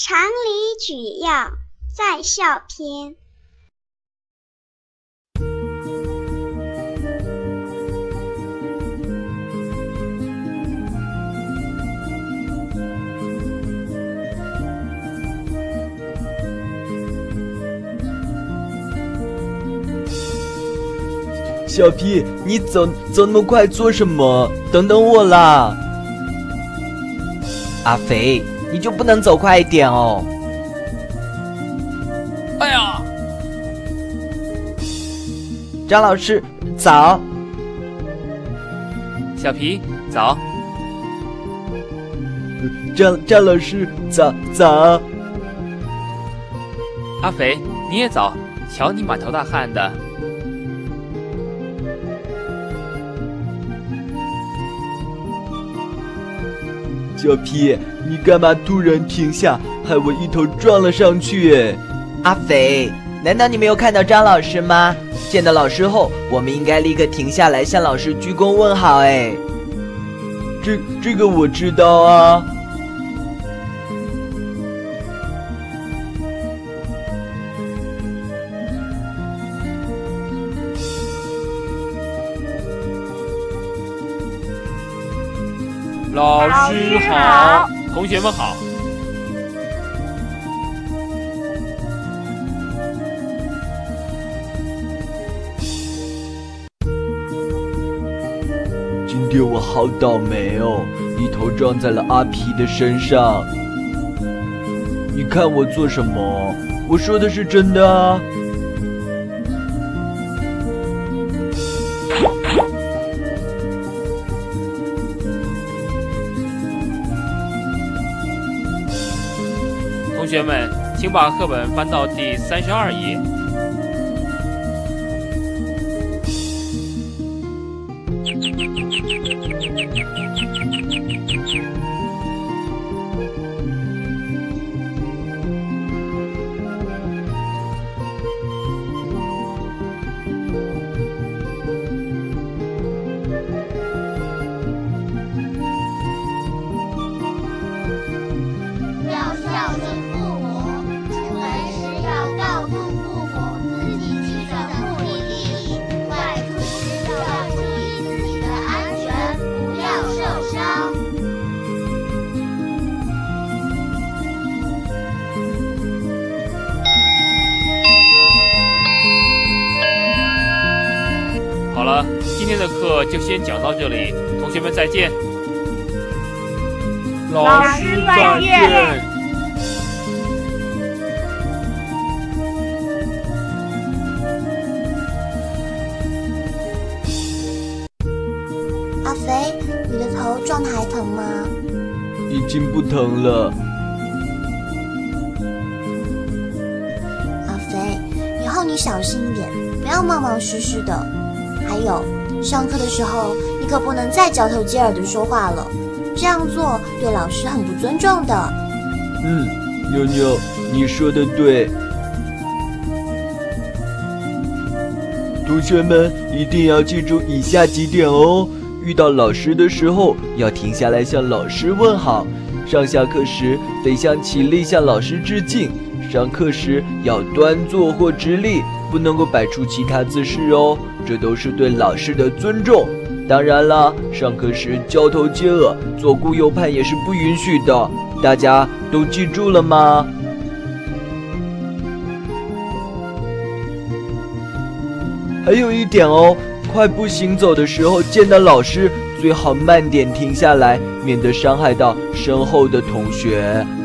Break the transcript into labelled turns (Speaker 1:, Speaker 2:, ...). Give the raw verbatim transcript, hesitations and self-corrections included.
Speaker 1: 常理举要，在校篇。
Speaker 2: 小皮，你走走那么快做什么？等等我啦！阿肥，你就不能走快一点哦？
Speaker 3: 哎呀！
Speaker 2: 张老师，早。
Speaker 3: 小皮，早。
Speaker 2: 张张老师，早早。
Speaker 3: 阿肥，你也早。瞧你满头大汗的。
Speaker 2: 小皮，你干嘛突然停下，害我一头撞了上去？阿肥，难道你没有看到张老师吗？见到老师后，我们应该立刻停下来向老师鞠躬问好。哎，这这个我知道啊。
Speaker 3: 老师好，同学们好。
Speaker 2: 今天我好倒霉哦，一头撞在了阿皮的身上。你看我做什么？我说的是真的啊。
Speaker 3: 同学们，请把课本翻到第三十二页。好了，今天的课就先讲到这里，同学们再见。
Speaker 4: 老师再见。
Speaker 5: 阿肥，你的头撞得还疼吗？
Speaker 2: 已经不疼了。
Speaker 5: 阿肥，以后你小心一点，不要冒冒失失的。还有，上课的时候你可不能再交头接耳的说话了，这样做对老师很不尊重的。
Speaker 2: 嗯，妞妞，你说的对。同学们一定要记住以下几点哦。遇到老师的时候要停下来向老师问好，上下课时得向起立向老师致敬，上课时要端坐或直立，不能够摆出其他姿势哦，这都是对老师的尊重。当然了，上课时交头接耳、左顾右盼也是不允许的，大家都记住了吗？还有一点哦，快步行走的时候见到老师最好慢点停下来，免得伤害到身后的同学。